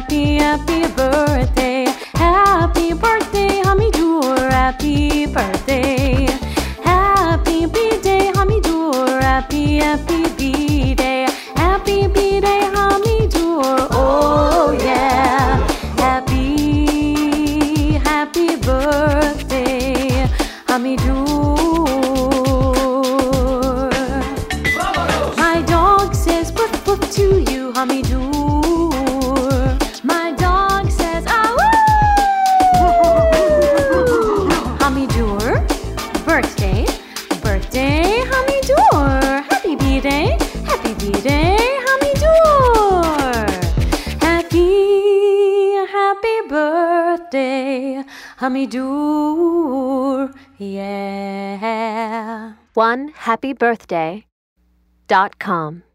happy, happy birthday. Happy birthday, Hamidur, happy birthday. Happy B-Day, Hamidur, happy, happy B-Day. Happy B-Day, Hamidur, oh yeah. Happy, happy birthday, Hamidur. My dog says woof woof to you, Hamidur. My dog says ah woo. Hamidur, birthday, birthday, Hamidur. Happy B-Day, happy B-Day, Hamidur. Happy, happy birthday, Hamidur, yeah. OneHappyBirthday.com